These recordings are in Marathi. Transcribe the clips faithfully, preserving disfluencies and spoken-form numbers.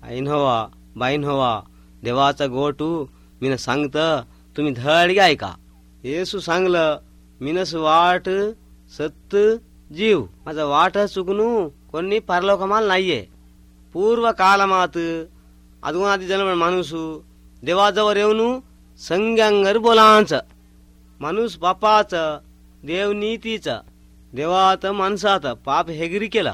आईन हवा बाईन हवा देवाचा गोटू मीन सांगत तुम्ही धडगे ऐका. येसू सांगलं मीनस वाट सत्त जीव माझा वाट चुकनू कोणी परलोकमाल नाहीये. पूर्व कालमात अदुनादी जन्म माणूसू देवाजवळ येऊन संग्यांगर बोलांच. माणूस पापाच देव नीतीच देवात माणसात पाप हेगरी केला.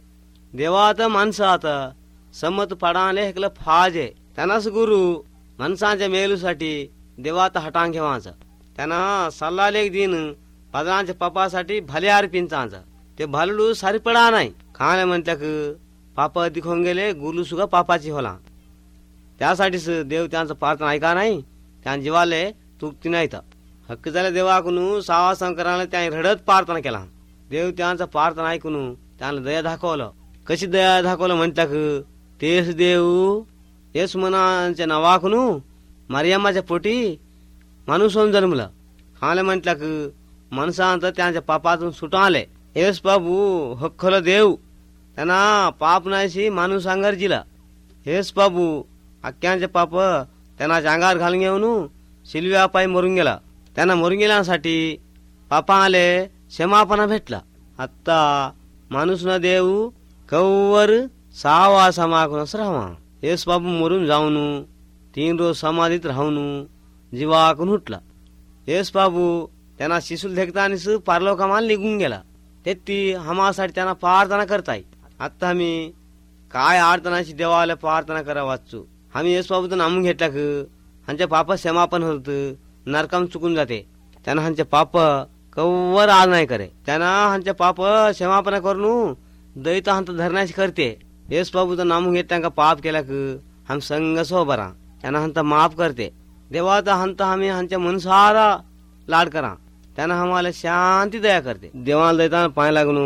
देवात माणसात समत पडाले हेकलं फाजे. त्यांनाच गुरु माणसांच्या मेलूसाठी देवात हटांग घेवाच. त्यांना सल्ला लेख दिन पदरांच्या पापासाठी भले अर्पिंचाच. ते भलडू सारी पडा नाही खाणे म्हणत्याक पाप अधिक होऊन गेले गुरु सुद्धा पापाची होला. त्यासाठीच देव त्यांचं प्रार्थना ऐका नाही त्या जीवाले तुकती नाही. तर हक्क झाल्या देवाकडून सावा शंकराला त्याने रडत प्रार्थना केला. देव त्यांचा प्रार्थना ऐकून त्याला दया दाखवलं. कशी दया दाखवलं म्हणत्याक तेच देव येस मनाच्या नावाकून मरियम्माच्या पोटी माणूस होऊन जन्मलं. खाले म्हटल्याक माणसांत त्यांच्या पापातून सुटून आले. येस बाबू हक्कल देव त्यांना पाप नाहीशी माणूस अंगार जिला. हेच बाबू अख्ख्यांचे पाप त्यांना अंगार घालून घेऊन शिलव्या पायी मरून गेला. त्यांना मरून गेल्यासाठी पापा आले क्षमापणा भेटला. आत्ता माणूस न देऊ कवर सहावा समाकूनच राहावा. येस बाबू मरून जाऊन तीन रोज समाधीत राहून जीवाकून उठला. येस बाबू त्यांना शिशुल देखतानीच पारलोकामाल निघून गेला. तेत्ती हमासाठी त्यांना प्रार्थना करताय. आता आम्ही काय आर्थनाची देवाला प्रार्थना करा वाचू. आम्ही येस बाबू तर नामून घेतला क ह्यांच्या पाप क्षमापण होत नरकाम चुकून जाते. त्यांना ह्यांचे पाप कवर आज नाही करे. त्यांना ह्यांचे पाप क्षमापण करून दैत हंत धरण्याची करते. येस बाबू तर नामून घेत त्यांना पाप केला क हम संग सो बरा त्यांना हंत माफ करते. देवाचा हंत आम्ही ह्यांच्या मनसारा लाड करा. त्यांना आम्हाला शांती दया करते. देवाला दैताना पाय लागून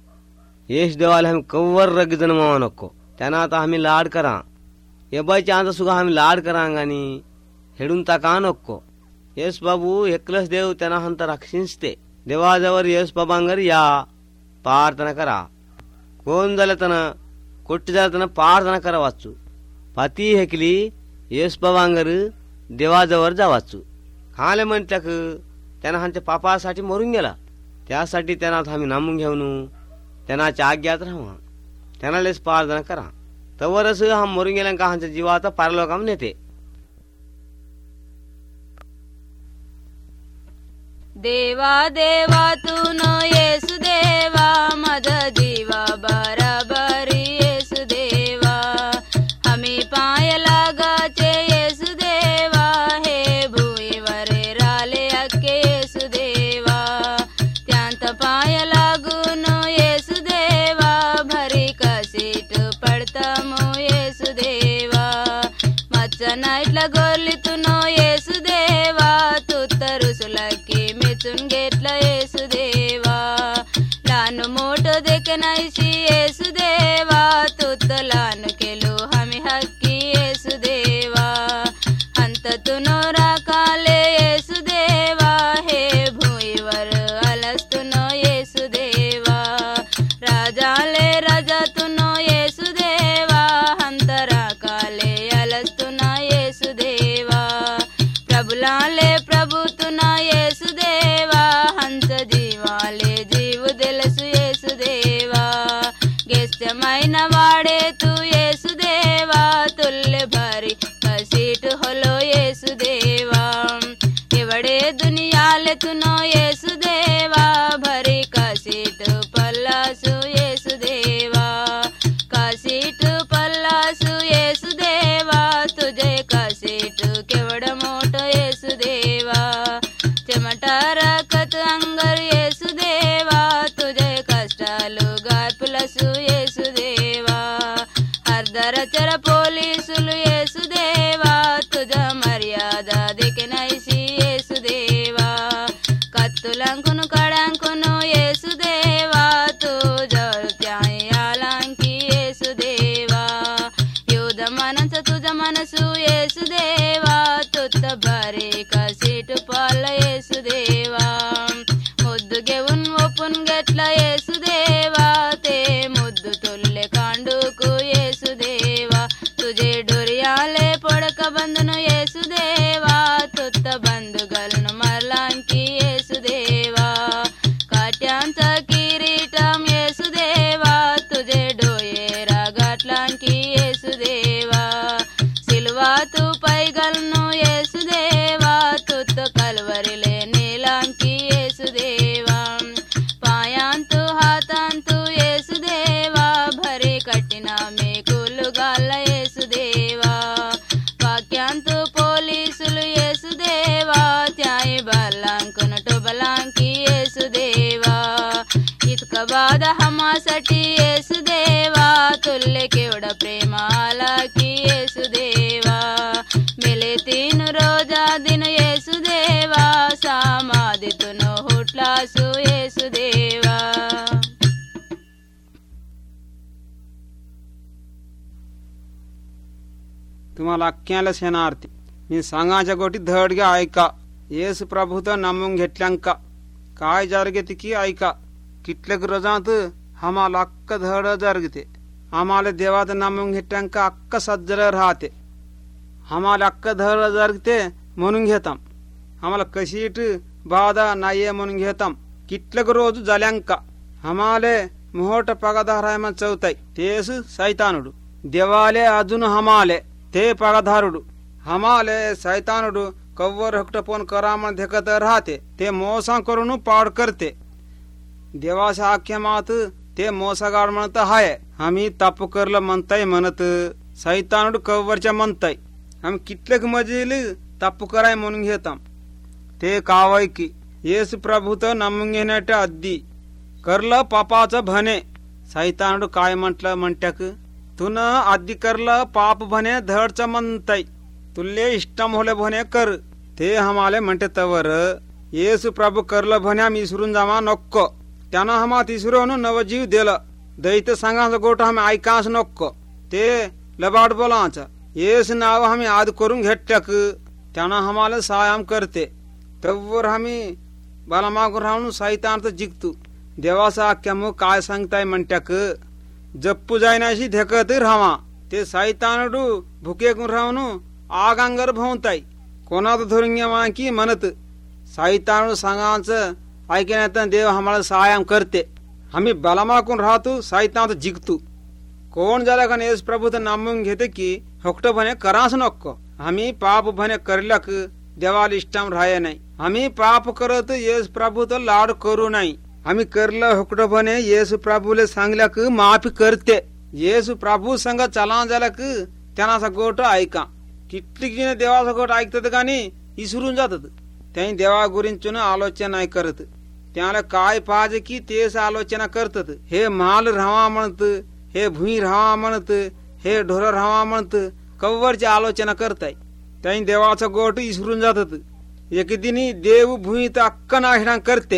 येश देवाला आम्ही कवर रग जन्मावा नको. त्यांना आता आम्ही लाड करा. एबाईच्या अंत सुद्धा आम्ही लाड करा आणि हेडून टाका नको. येस बाबू एकलच देव त्यांना हंत रक्षिंचते. देवाजवळ येस बाबांगर या प्रार्थना करा. कोण झालं त्यानं कोट्टी झालं त्यानं प्रार्थना करा वाचू. पाती हेकली येस बाबांगर देवाजवळ जा वाचू. खाले म्हणत्याक त्यांना ह्यांच्या पापासाठी मरून गेला. त्यासाठी त्यांना आम्ही नामून घेऊन त्यांनाच्या आज्ञात राहा. त्यांना लेस प्रार्थना करा. तवरच हा मरून गेल्या का ह्यांच्या जीवाचा पारलोकाम नेते. देवा देवा तू न येसु देवा माझा जीवा बराबरी येसु देवा. आम्ही पाय लागाचे येसु देवा हे भुईवरे राले अक्के येसु देवा. त्यांत पाय लागून येसु देवा भरी कसीट पडतमो येसु देवा. मच्चा नाईटला गोरली तू न येसु देवा तू तर रुसुलकी मिचून घेतलं येसु देवा. लहान मोठ देख नाहीशी येसु देवा तू तर लहान केलो आम्ही हक्की येसु देवा. हंत तू नो राखाले येसु देवा हे भुईवर आलस तू नो येसु देवा. राजाले राजा तू नो येसु देवा हंत राखाले आलस तू ना येसु देवा. प्रभुलाले प्रभु तू ना येसु देवा हंस जीवाले जीव दिलसु येसु देवा. गेस्य मैना वाडे तू येसु देवा तुल्य भारी कसीट होलो येसु देवा. एवढे दुनियाले तू नो येसु देवा भरी कसीट पल्लासु येसु देवा. कसीट पल्लासु येसु देवा तुझे कसीट केवढ मोठ येसु देवा. चिमटा रखत अंगर येसु देवा तुझे कष्टालू गाय पुलसु येसु देवा. हरदरचर पोलीसुलु येसु देवा तुझा मर्यादा देखे नाहीशी येसु देवा. कत्तुलंकुन कडांकुन येसु देवा तुझा त्याई आलांकी येसु देवा. युद्ध मनस तुझा मनसु येसु देवा तुत भरे कसीट पाल येसु देवा. मुद्दू घेऊन ओपून घेतला येसु देवा ते मुद्दू तुल्ले कांडूकू येसु देवा. तुझे नेलांकी येसुदेवा सिल्वातु पैगल्नु येसुदेवा तुत कलवरिले नेलांकी येसुदेवा पायांतु हातांतु येसुदेवा भरे कठिना में कुलुगाल येसुदेवा वाक्यांतु पोलीसुలు येसुदेवा त्याई बलांकुन टोबलांकी येसुदेवा इतका बाध हमासाठी येसुदेवा तुल्य केवढा प्रेम आला की येसुदेवा मेले तीन रोजा दिन येसुदेवा समाधीतून हुटलासु येसुदेवा. तुम्हाला अख्ख्याला सेनार्थी मी सांगाच्या गोटी धड घ्या ऐका. येसु प्रभू तर नामून घेतल्यांका काय जरगते की ऐका. कितलेक रोजात आम्हाला अक्क धड जरगते. आम्हाला देवात नामून घेतल्यांका अक्क सज्जल राहते. आम्हाला अक्क धड जरगते म्हणून घेताम. आम्हाला कशीट बाधा नाहीये म्हणून घेताम. कितलेक रोज जाल्यांका आम्हाले मोठ पगाधारायमा चौताई तेस सैतानुडू देवाले अजून हमाले ते पगाधारुडू हमाले सैतानुडू कव्वर हक्टपोन करामण देखत राहते. ते मोसा करून पाड करते. देवाच्या आख्यामात ते मोसगाड म्हणत हाय. आम्ही ताप करलं म्हणताय म्हणत सैतानुडू कव्वरच्या म्हणताय. आम्ही कितलेक मजील ताप कराय म्हणून घेताम. ते कावाय की येसु प्रभू तर नामून घेण्याच्या अद्दी करलं पापाचं भने. सैतानुडू काय म्हटलं म्हणत्याक तुन आधी करलं पाप भने धडचं म्हणताय. तुल्ले इष्टम होले भने कर. ते हमाले म्हणते तवर येसु प्रभू करलं भने आम्ही इसरून जावा नक्को. त्यानं हमा तिसरून नवजीव दिलं. दैत्य सांगाच गोट आम्ही ऐकाच नक्को. ते लबाड बोलाच येस नाव आम्ही आद करून घेतल्याक त्यानं हमाला सायाम करते. तवर आम्ही बालामागून राहून सैतान जिंकतू. देवाचा आख्या मग काय सांगताय म्हणत्याक जप्पू जायनाशी धेकत राहावा. ते सैतानडू भुकेकून राहून आगांगर भोवताय. कोणात धरून घ्या की म्हणत सैतानडू सांगाच ऐकण्यात देव आम्हाला सायाम करते. आम्ही बलामाकून राहतो सैतान जिंकतू. कोण झाला का येस प्रभू तर नामून घेते की हक्ट भने कराच नको. आम्ही पाप भने करल्याक देवाला इष्टम राहाय नाही. आम्ही पाप करत येस प्रभू तर लाड करू नाही. आम्ही करलं हुकडं भने येसु प्रभूले सांगल्याक माफी करते. येसु प्रभू संग चला झाल्याक त्यांना गोट ऐका. कितलीक जण देवाचा गोट ऐकतात का नाही इसरून जातात. त्यांनी देवा गुरींचून आलोचना नाही करत. त्याला काय पाहिजे की तेच आलोचना करतात. हे माल राहावा म्हणत, हे भुई राहावा म्हणत, हे ढोर राहावा म्हणत कव्वरची आलोचना करताय. त्यांनी देवाचा गोट इसरून जातात. एक दिनी देव भुई तर अक्क नाशना करते.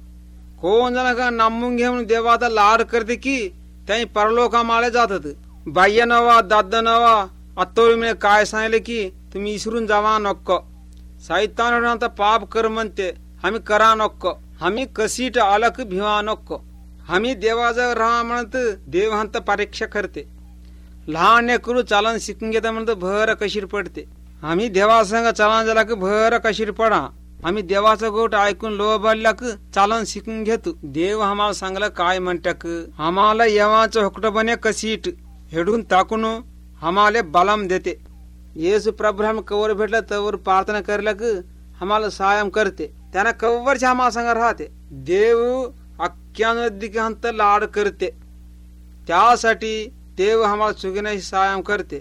कोण जण का नामून घेऊन देवाचा लाड करते की त्यांनी परलोकामाळे जातात. बाह्य नवा दाद नवा अत्तोरी म्हणे काय सांगले की तुम्ही इसरून जावा नको. सैतान पाप कर म्हणते आम्ही करा नको. आम्ही कशीट अलक भिवा नको. आम्ही देवाजवळ राहा म्हणत देवहंत परीक्षा करते. लहान लेकरू चालन शिकून घेता म्हणत भर कशीर पडते. आम्ही देवासंग चालन झाला की भर कशीर पडा. आम्ही देवाचं गोट ऐकून लोबाडल्याक चालन शिकून घेतो. देव आम्हाला सांगलं काय म्हणत्याक आम्हाला येवाचं हुकट बने कशीट हेडून टाकून आम्हाला बलम देते. येसु प्रभू कवर भेटला तवर प्रार्थना करल्याक आम्हाला सायम करते. त्यांना कवरच्या आम्हाला संग राहते. देव अख्ख्या नदीकांत लाड करते. त्यासाठी देव आम्हाला चुकीने सायम करते.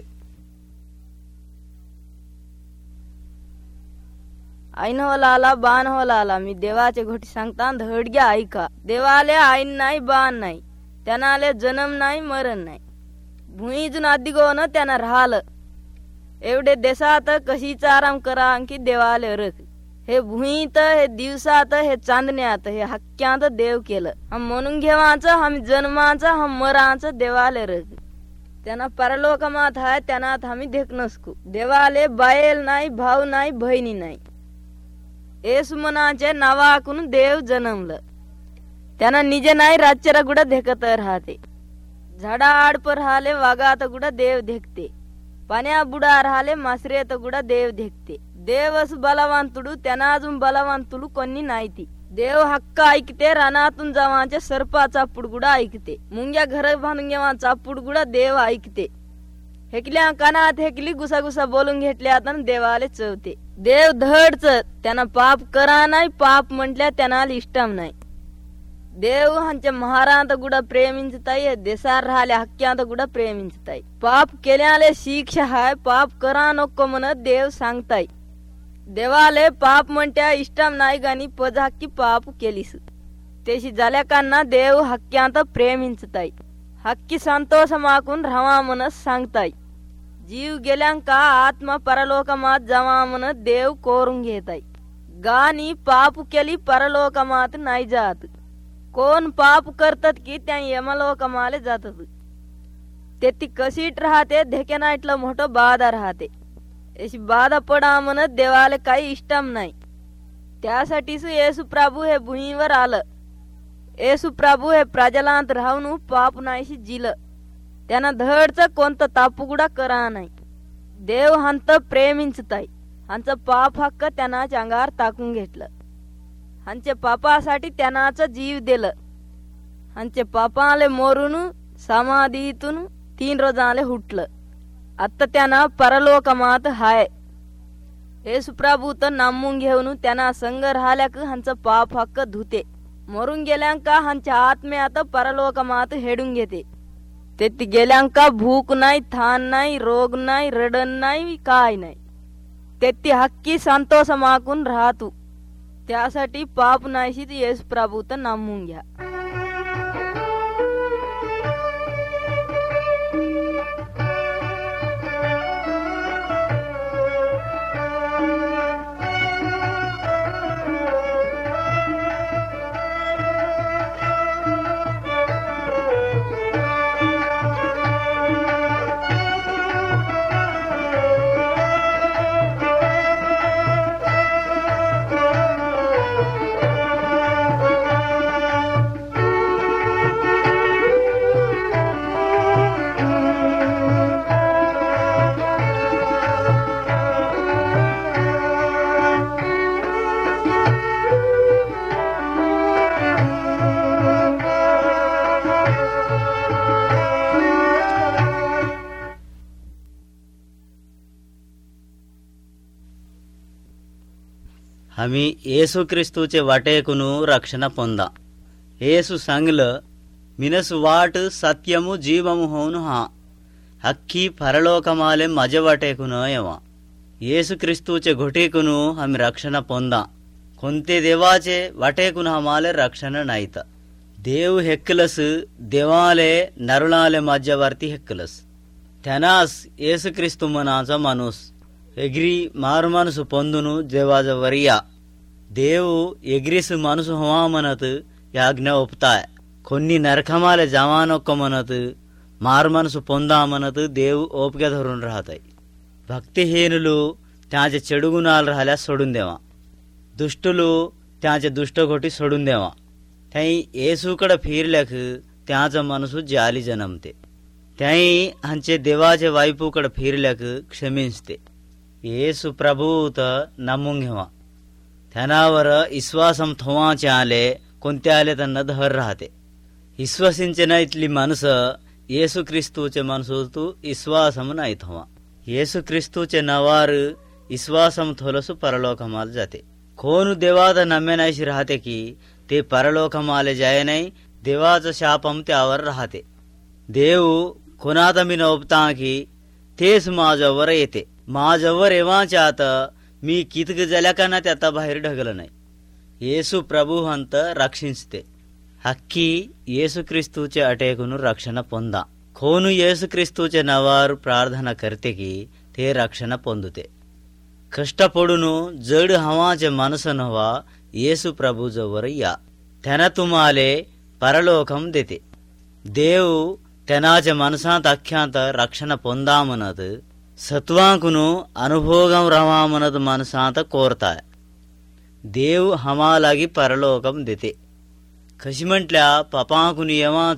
आईन हो लाला बाण हो लाला मी देवाचे घोटी सांगता धडग्या ऐका. देवाले आईन नाही बाण नाही. त्यानाले जन्म नाही मरण नाही. भुईजून आधी गोन त्यांना राहलं. एवढे देशात कशीचा आराम करा अंकी देवाले रख. हे भुईत हे दिवसात हे चांदण्यात हे हक्क्यात देव केलं. हम म्हणून घेवाचं हम जन्माचं हम मराचं देवाले रख. त्यांना परलोकमात आहे त्यांनात आम्ही देख नसकू. देवाले बायल नाही भाऊ नाही बहिणी नाही. येसु मनाचे नावाकून देव जन्मलं. त्यांना निजे नाही रातच्या गुडा देखत राहते. झाडा आडप राहिले वागात गुडा देव देखते. पाण्या बुडा राहिले मासरेत गुडा देव देखते. देवस बलवान तुडू त्यांना अजून बलवान तुलू कोणी नाही ती. देव हक्क ऐकते, रानातून जावांच्या सर्पाचा पुडगुडा ऐकते, मुंग्या घर बांधून घेवांचा पुडगुडा देव ऐकते. हेकल्या कानात हेकली गुसागुसा बोलून घेतल्या तर देवाले चवते. देव धडच त्यांना पाप करा नाही, पाप म्हटल्या त्यांना इष्टम नाही. देव हांच्या महारांत गुडा प्रेमिंचताई, देसार राहिल्या हक्क्यांत गुडा प्रेमिंचताई. पाप केल्याले शिक्षा हाय, पाप करा नको म्हणत देव सांगताय. देवाले पाप म्हणत्या इष्टम नाही गाणी पज हक्की पाप केलीस. तेशी झाल्या कांना देव हक्क्यांत प्रेमिंचताई, हक्की संतोष माकून राहा म्हणत सांगताय. जीव गेल्यांका आत्मा परलोकमात जावा म्हणत देव कोरून घेताय. गाणी पाप केली परलोकमात नाही जात. कोण पाप करतात की त्या यमलोकमाले जातात. ते ती कशीट राहते, धेके नाईटला मोठं बाधा राहते. अशी बाधा पडा म्हणत देवाला काही इष्टम नाही. त्यासाठीच येसू प्रभू हे भुईवर आलं. येसू प्रभू हे प्रजलांत राहून पाप नाहीशी जिलं. त्यांना धडच कोणतं तापुगुडा करा नाही. देव हंत प्रेमिंचताय, हांचं पाप हक्क त्यांना अंगावर टाकून घेतलं. हांचे पापासाठी त्यांनाच जीव दिलं. हांचे पापाले मोरून समाधीतून तीन रोजाले हुटलं. आता त्यांना परलोकमात हाय. येसू प्रभू तर नामून घेऊन त्यांना संग राहिल्याक हांचं पाप हक्क धुते. मरून गेल्यांका हांच्या आत्म्यात परलोकमात हेडून घेते. ते गेल्यांका भूक नाही, थान नाही, रोग नाही, रडण नाही, काय नाही. ते ती हक्की संतोष माकून राहतू. त्यासाठी पाप नाहीशीच येसू प्रभू तर नामून घ्या. आम्ही येसू क्रिस्तूचे वाटेकुनु रक्षण పొందా. యేసు सांगलं, मिनस वाट सत्यमु जीवमु होऊन हा हक्की परलोकमाले मजे वाटेकुनु येवा. येसु क्रिस्तूचे घोटेकुनु आम्ही रक्षण పొందా. कोणते देवाचे वाटेकुनु हमाले रक्षण नाहीत. देव हेक्कलस देवाले नरुळाले मध्यवर्ती हेक्कलस. त्यानास येसु क्रिस्तू मनाचा माणूस एग्री मारू माणूस పొందును देवाजवरिया. देव एग्रीस माणूस हवा म्हणत या आज्ञा ಒಪ್ತಾय. కొన్ని नरकमाले जावा नको म्हणत मारू माणूस పొందా म्हणत देव ओपक्या धरून राहताय. भक्तिहीनुలు त्याचे చెడు గుణాలు राहिल्या सोडून देवा. दुष्टुలు त्याचे दुष्ट घोटी सोडून देवा. त्याई येसूकडे फिरल्याक त्याचा माणूस जाली जन्मते. त्याई हांचे देवाचे वायपूकडे फिरल्याक क्षमिंचते. येसू प्रभूत नमून घेवा. त्यानावर विश्वासम थोवाचे आले कोणते आले त्यांना धर राहते. विश्वासिंचे नाहीतली माणसं येसू क्रिस्तूचे माणसू तू विश्वासम नाही थोवा. येसू क्रिस्तूचे नावार विश्वासम थोलसू परलोकमाल जाते. कोण देवात नम्मे नाहीशी राहते की ते परलोकमाले जाय नाही. देवाचं शापम त्यावर राहते. देव कोणात मी नोपता की तेच माझ्यावर येते. माझ्यावर येवाच्या आता मी कितक जल्या का ना त्याता बाहेर ढगलं नाही. येसू प्रभू हंत रक्षिंचते. हक्की येसू क्रिस्तूचे अटेकुन रक्षण పొందా. कोण येसू क्रिस्तूचे नावार प्रार्थना करते की ते रक्षण పొందుते. कष्टपडून जड हवाचे माणसं नव्हा येसू प्रभू जवळ या. त्यानं तुम्हाले परलोकम देते. देव त्यानाच्या माणसांत अख्ख्यांत रक्षण పొందా म्हणत सत्वांकुनु अनुभोगम रवा म्हणत माणसांत कोरताय. देव हमालागी परलोकम देते. कशी म्हटल्या पापांकुन येवाच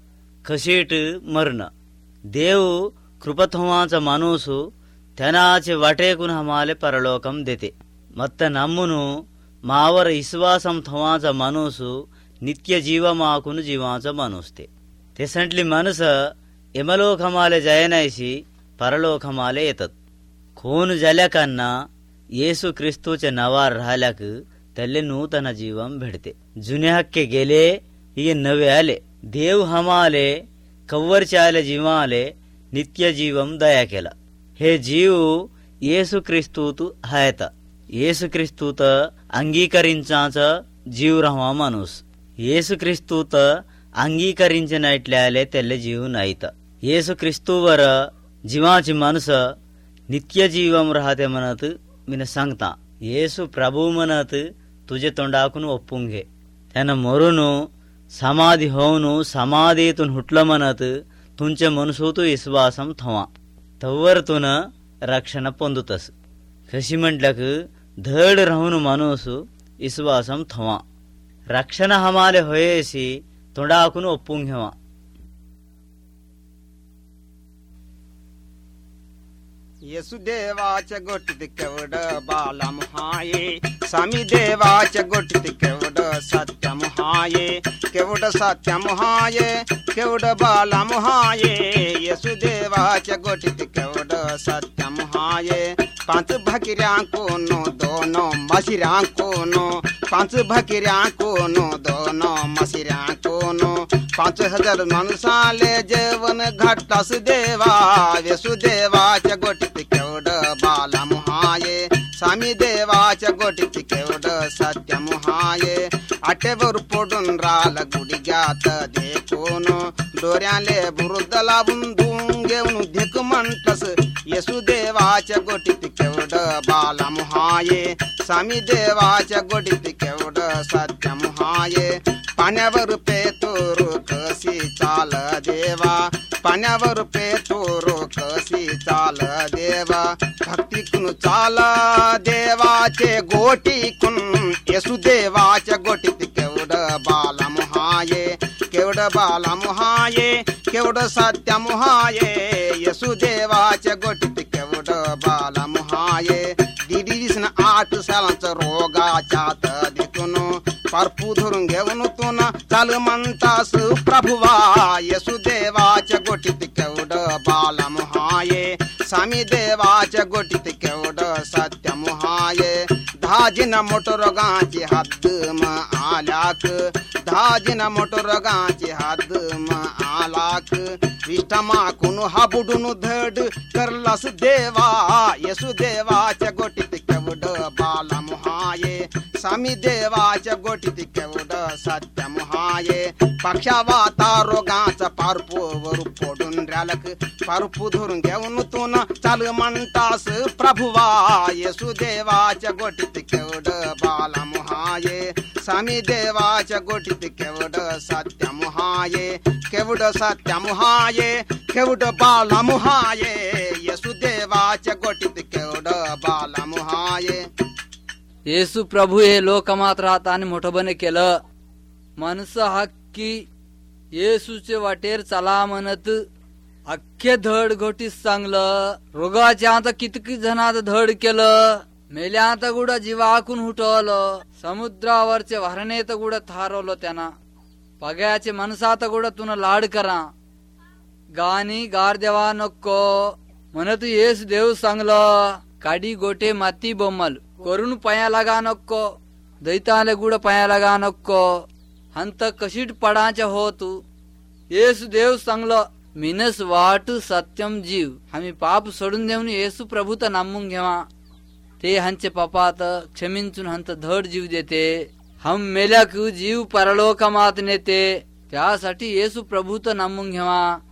कशीट मरण. देव कृपत होवाचा माणूसु त्यानाचे वाटेकुन हमाले परलोकम देते. मत्त नम्मुनु मावर विश्वासम थवाचा माणूस नित्य जीव माकून जीवाचा माणूस ते तेसंटली माणूस यमलोकमाले जयनायशी परलोकमाले येतात. खून झाल्याकांना येसू क्रिस्तूचे नवार राहिल्याक त्याले नूतन जीवन भेटते. जुने हक्के गेले ये नवे आले. देव हमाले कव्वरचे आले जीवाले नित्य जीवन दया केला. हे जीव येसू क्रिस्तूत हायता. येसू क्रिस्तूत अंगीकరించాच जीव रहा माणूस. येसू क्रिस्तूत अंगीकరించినట్లే त्याले जीव नाहीत. येसू क्रिस्तूवर जीवाची माणसं नित्य जीवम राहते म्हणत मीन सांगता. येसू प्रभू म्हणत तुझे तोंडाकून ओपून घे. त्यानं मरून समाधी होऊन समाधीतून हुटलं म्हणत तुमचे मनसूत विश्वासम थवा तवर तुन रक्षण पोंदुतस. कशी म्हटलं की धड राहून माणूस विश्वासम थवा रक्षण हमाले होयेसी तोंडाकून ओपून घेवा. येसु देवाच्या गोटीत केवढ बालम हाये. स्वामी देवाच्या गोटीत केवढ सत्यम हाये. केवढ सत्यम हाये केवढ बालम हाये. येसु देवाच्या गोटीत केवढ सत्यम हाये. पाच भाकिऱ्या कोनो दोन मशिऱ्या कोनो. पाच भाकिऱ्या कोनो दोन मशिऱ्या कोनो. पाच हजार माणसाले जेवण घाटलास देवा. येसु देवाच्या गोटीत केवढ बालम हाये. स्वामी देवाच्या गोटीत केवढ सत्यम हाये. आटेवर पडून राल गुडघ्यात देखून डोऱ्याले बुरुद लावून धुवून घेऊन धेक म्हणतस. येसू देवाच्या गोटीत केवढ बालम हाये. स्वामी देवाच्या गोटीत केवढ सत्यम हाये. पाण्यावर पेतोर कशी चाल देवा. पाण्यावर पेतोर कशी चाल देवा. भक्तीकून चाल देवाचे गोटीकून. येसू देवाच्या गोटीत केवढ बालम हाये. केवढ बालम हाये केवढ सत्यम हाये. येसू देवाच्या गोटीत केवढ बालम हाये. दीदी वीस आठ सालांचं रोगाच्यात देखून परपू धरून घेऊन तू ना चाल म्हणतास प्रभुवा. येसू देवाच्या गोटीत केवढ बालम हाये. स्वामी देवाच्या गोटीत केवढ सत्यम हाये. दहाजिन मोठं रोगाची हद्द म आल्याक. दहाजिन मोठं रोगाची हद्द म आलाक. विष्ठमाकून हा बुडून धड करलास देवा. येसू देवाच्या गोटीत केवढ बालम हाये. स्वामी देवाच्या गोटीत केवढ सत्यम हाये. पक्षावाता रोगाचा पारपूवर पडून रालक. पारपू धरून घेऊन तू ना चाल म्हणतास प्रभुवा. येसू देवाच्या गोटीत केवढ बालम हाये. स्वामी देवाच्या गोटीत केवढ सत्यम हाये. केवढ सत्यम हाये केवढ बालम हाये. येसू देवाच्या गोटीत केवढ बालम हाये. येसू प्रभू हे लोकमात राहत आणि मोठं बने केलं. माणसं हक्की येसूचे वाटेर चला म्हणत अख्खे धड घोटीस चांगलं. रोगाच्या आता कितकी जणात धड केलं. मेल्या आता गुडा जीवाकून हुटवलं. समुद्रावरचे वारणे तर गुडा थारवलं त्यांना. पग्याचे मनसात गुडा तुन लाड करा. गाणी गार देवा नको म्हणत येस देव सांगलं. काडी गोटे माती बोमल करून पाया लागा नको. दैताले गुड पाया लागा नको. हंत कशीट पडाच्या हो तू. येसु देव सांगलं मिनस वाट सत्यम जीव. आम्ही पाप सोडून देऊन येसू प्रभूत नामून घेवा. ते हंचे पापात क्षमिंचून हंत धड जीव देते. हम मेल्याक जीव परलोकमात नेते. त्यासाठी येसू प्रभूत नामून घेवा.